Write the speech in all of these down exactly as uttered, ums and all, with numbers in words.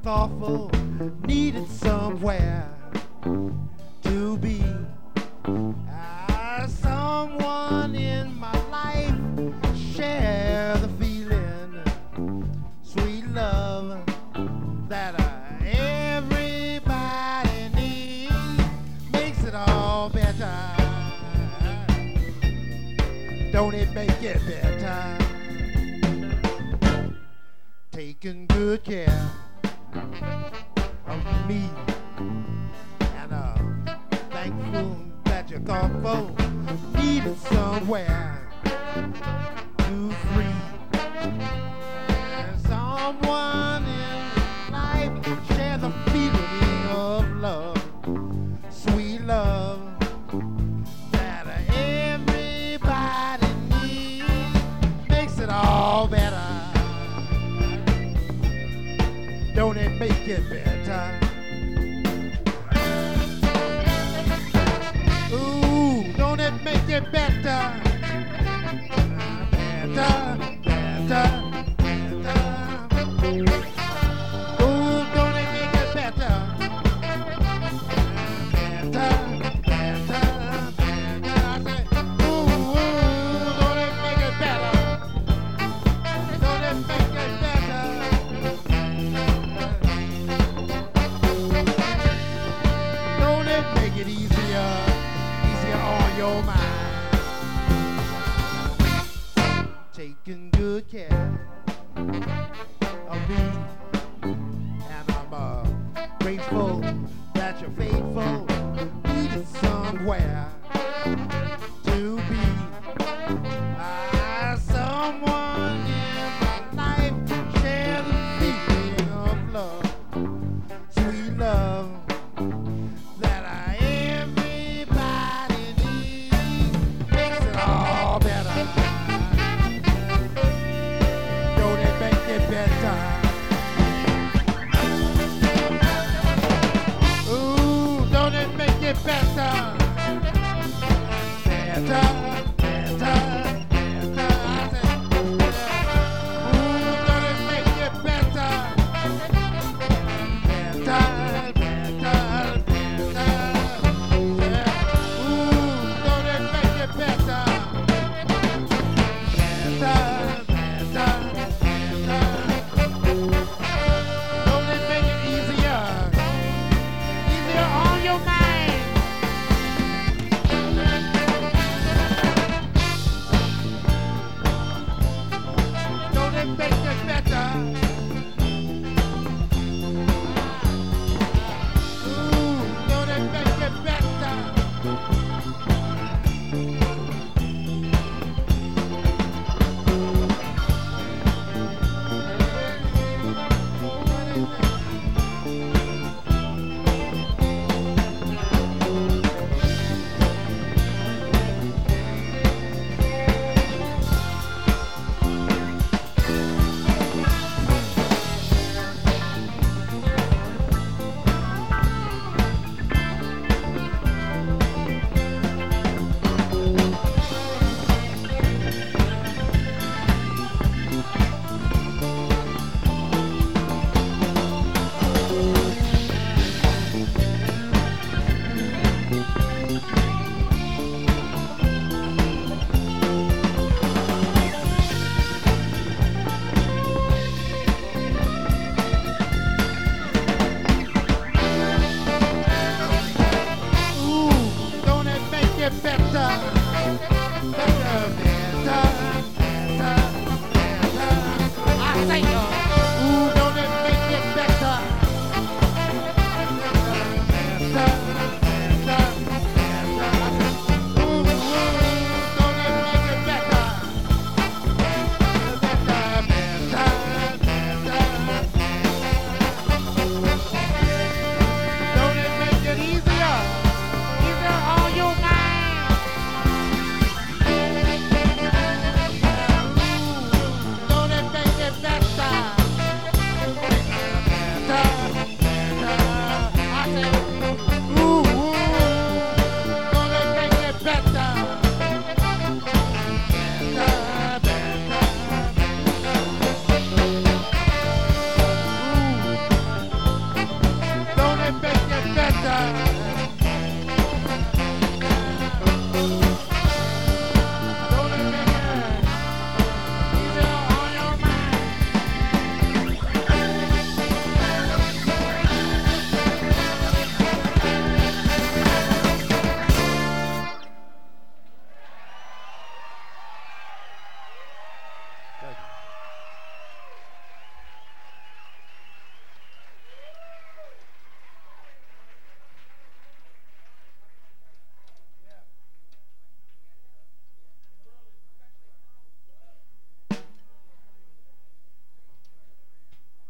thoughtful, needed somewhere to be. Ah, someone in my life share the feeling, sweet love that uh, everybody needs, makes it all better. Don't it make it better? Taking good care of me, and uh, thankful that you're thoughtful, needed somewhere to free. And someone in life share the feeling of love, sweet love that everybody needs, makes it all better. Don't it make it better? Ooh, don't it make it better? Better, better, better. Ooh, don't it make it better? Better, better, better. I say, ooh, ooh, don't it make it better? Don't it make it better? Don't it make it easier, easier on your mind? Taking good care of me, and I'm uh, grateful that you're faithful, needed somewhere to be. Ah, someone in my life share the feeling of love, sweet love that I, everybody needs, makes it all better. Don't it make it better? Ooh, don't it make it better? Better, better, better. I say, ooh, don't it make it better? Better, better, better. Yeah. Ooh, don't it make it better? Better, better, better. Don't it make it easier? Easier on your mind. Don't it make it better? Ooh, don't it make it better? Ooh, don't it make it better? Better, better, better, better. I say, uh, ooh, don't it make it better? Better, better, better. Ooh, ooh, don't it make it better? Better, better, better. Don't it make it easier? Easier on your mind.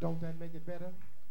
Don't that make it better?